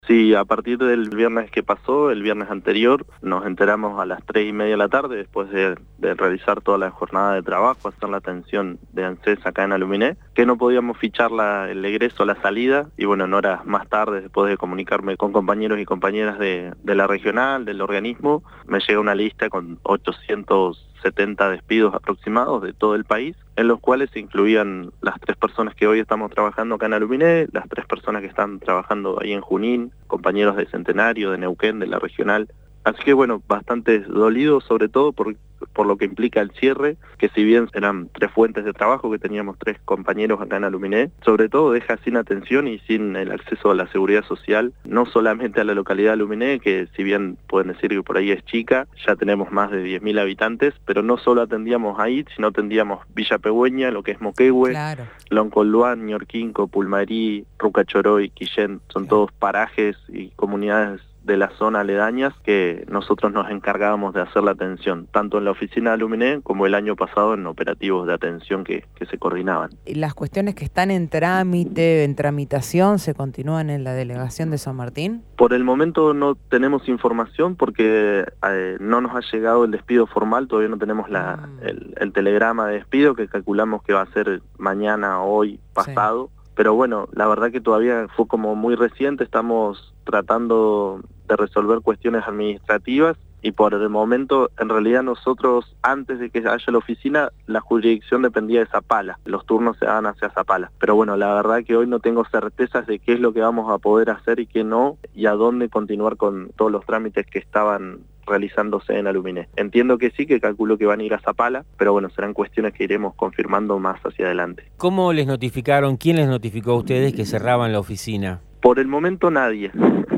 Sí, a partir del viernes que pasó, el viernes anterior, nos enteramos a las 3:30 de la tarde, después de realizar toda la jornada de trabajo, hacer la atención de ANSES acá en Aluminé, que no podíamos fichar el egreso, la salida, y bueno, en horas más tarde, después de comunicarme con compañeros y compañeras de la regional, del organismo, me llega una lista con 870 despidos aproximados de todo el país, en los cuales se incluían las 3 personas que hoy estamos trabajando acá en Aluminé, las 3 personas que están trabajando ahí en Junín, compañeros de Centenario, de Neuquén, de la regional. Así que bueno, bastante dolido, sobre todo por lo que implica el cierre, que si bien eran 3 fuentes de trabajo, que teníamos 3 compañeros acá en Aluminé, sobre todo deja sin atención y sin el acceso a la seguridad social, no solamente a la localidad de Aluminé, que si bien pueden decir que por ahí es chica, ya tenemos más de 10.000 habitantes, pero no solo atendíamos ahí, sino atendíamos Villa Pegüeña, lo que es Moquehue, Claro. Loncolluán, Ñorquinco, Pulmarí, Rucachoroy, Quillén, son todos parajes y comunidades de la zona aledañas que nosotros nos encargábamos de hacer la atención, tanto en la oficina de Aluminé como el año pasado en operativos de atención que se coordinaban. ¿Y las cuestiones que están en trámite, en tramitación, se continúan en la delegación de San Martín? Por el momento no tenemos información porque no nos ha llegado el despido formal, todavía no tenemos el telegrama de despido que calculamos que va a ser mañana, hoy, pasado. Sí. Pero bueno, la verdad que todavía fue como muy reciente, estamos tratando de resolver cuestiones administrativas y por el momento, en realidad nosotros, antes de que haya la oficina, la jurisdicción dependía de Zapala, los turnos se daban hacia Zapala. Pero bueno, la verdad que hoy no tengo certezas de qué es lo que vamos a poder hacer y qué no, y a dónde continuar con todos los trámites que estaban realizándose en Aluminé. Entiendo que sí, que calculo que van a ir a Zapala, pero bueno, serán cuestiones que iremos confirmando más hacia adelante. ¿Cómo les notificaron, quién les notificó a ustedes que cerraban la oficina? Por el momento nadie.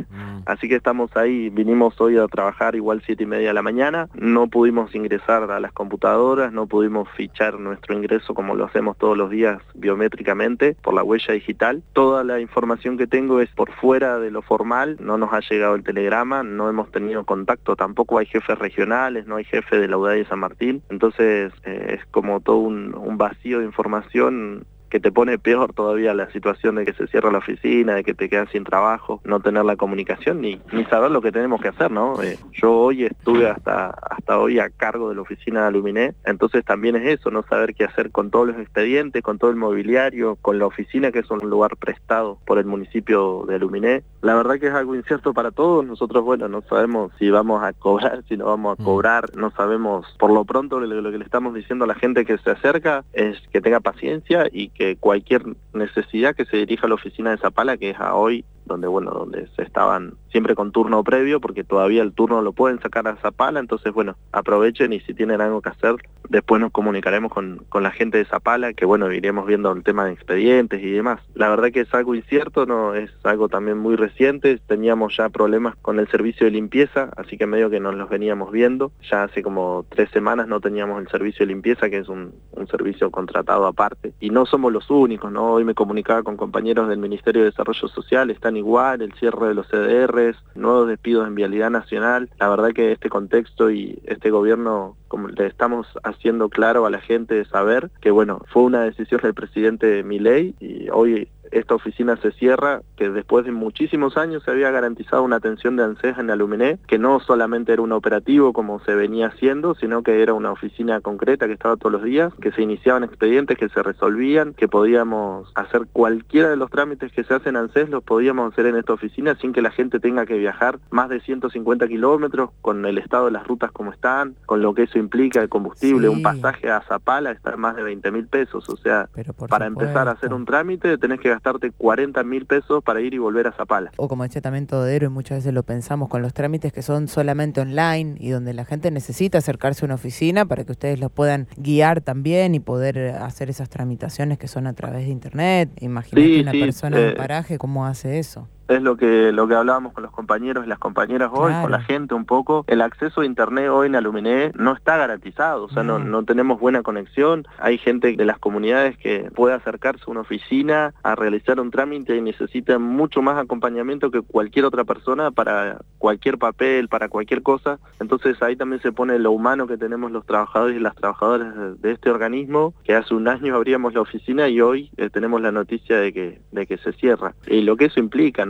Así que estamos ahí, vinimos hoy a trabajar igual 7:30 de la mañana, no pudimos ingresar a las computadoras, no pudimos fichar nuestro ingreso como lo hacemos todos los días biométricamente por la huella digital. Toda la información que tengo es por fuera de lo formal, no nos ha llegado el telegrama, no hemos tenido contacto, tampoco hay jefes regionales, no hay jefe de la UDAI de San Martín, entonces es como todo un vacío de información que te pone peor todavía la situación de que se cierra la oficina, de que te quedas sin trabajo, no tener la comunicación ni saber lo que tenemos que hacer, ¿no? Yo hoy estuve hasta hoy a cargo de la oficina de Aluminé, entonces también es eso, no saber qué hacer con todos los expedientes, con todo el mobiliario, con la oficina que es un lugar prestado por el municipio de Aluminé. La verdad que es algo incierto para todos, nosotros, bueno, no sabemos si vamos a cobrar, si no vamos a cobrar, no sabemos, por lo pronto lo que le estamos diciendo a la gente que se acerca es que tenga paciencia y que cualquier necesidad que se dirija a la oficina de Zapala, que es a hoy, donde se estaban siempre con turno previo, porque todavía el turno lo pueden sacar a Zapala, entonces bueno, aprovechen y si tienen algo que hacer, después nos comunicaremos con la gente de Zapala, que bueno, iremos viendo el tema de expedientes y demás. La verdad que es algo incierto, no es algo también muy reciente, teníamos ya problemas con el servicio de limpieza, así que medio que nos los veníamos viendo, ya hace como 3 semanas no teníamos el servicio de limpieza, que es un servicio contratado aparte, y no somos los únicos, ¿no? Hoy me comunicaba con compañeros del Ministerio de Desarrollo Social, están igual, el cierre de los CDRs, nuevos despidos en Vialidad Nacional. La verdad que este contexto y este gobierno, como le estamos haciendo claro a la gente de saber que bueno, fue una decisión del presidente Milei y hoy esta oficina se cierra, que después de muchísimos años se había garantizado una atención de ANSES en Aluminé, que no solamente era un operativo como se venía haciendo, sino que era una oficina concreta que estaba todos los días, que se iniciaban expedientes, que se resolvían, que podíamos hacer cualquiera de los trámites que se hacen en ANSES, los podíamos hacer en esta oficina sin que la gente tenga que viajar más de 150 kilómetros, con el estado de las rutas como están, con lo que eso implica el combustible, un pasaje a Zapala está más de 20.000 pesos, o sea, para empezar a hacer un trámite tenés que gastarte 40.000 pesos para ir y volver a Zapala. O como decía también Todero, y muchas veces lo pensamos con los trámites que son solamente online y donde la gente necesita acercarse a una oficina para que ustedes los puedan guiar también y poder hacer esas tramitaciones que son a través de internet. Imagínate una persona en paraje, ¿cómo hace eso? Es lo que hablábamos con los compañeros y las compañeras hoy, con la gente un poco. El acceso a internet hoy en Aluminé no está garantizado, o sea, no tenemos buena conexión. Hay gente de las comunidades que puede acercarse a una oficina a realizar un trámite y necesita mucho más acompañamiento que cualquier otra persona para cualquier papel, para cualquier cosa. Entonces ahí también se pone lo humano que tenemos los trabajadores y las trabajadoras de este organismo, que hace un año abríamos la oficina y hoy tenemos la noticia de que se cierra. Y lo que eso implica, ¿no?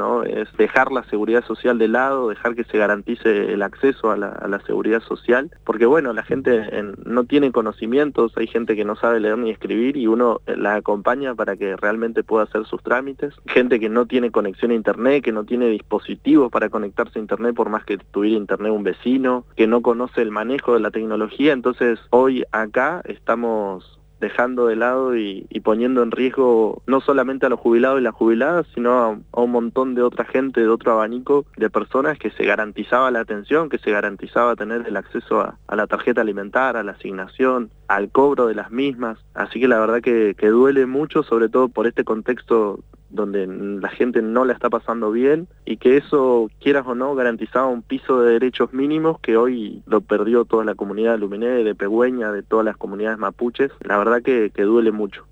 ¿no? Es dejar la seguridad social de lado, dejar que se garantice el acceso a la seguridad social, porque bueno, la gente no tiene conocimientos, hay gente que no sabe leer ni escribir y uno la acompaña para que realmente pueda hacer sus trámites, gente que no tiene conexión a internet, que no tiene dispositivos para conectarse a internet por más que tuviera internet un vecino, que no conoce el manejo de la tecnología. Entonces hoy acá estamos dejando de lado y poniendo en riesgo no solamente a los jubilados y las jubiladas, sino a un montón de otra gente, de otro abanico de personas que se garantizaba la atención, que se garantizaba tener el acceso a la tarjeta alimentaria, a la asignación, al cobro de las mismas. Así que la verdad que duele mucho, sobre todo por este contexto donde la gente no la está pasando bien y que eso, quieras o no, garantizaba un piso de derechos mínimos que hoy lo perdió toda la comunidad de Luminé, de Pegüeña, de todas las comunidades mapuches. La verdad que duele mucho.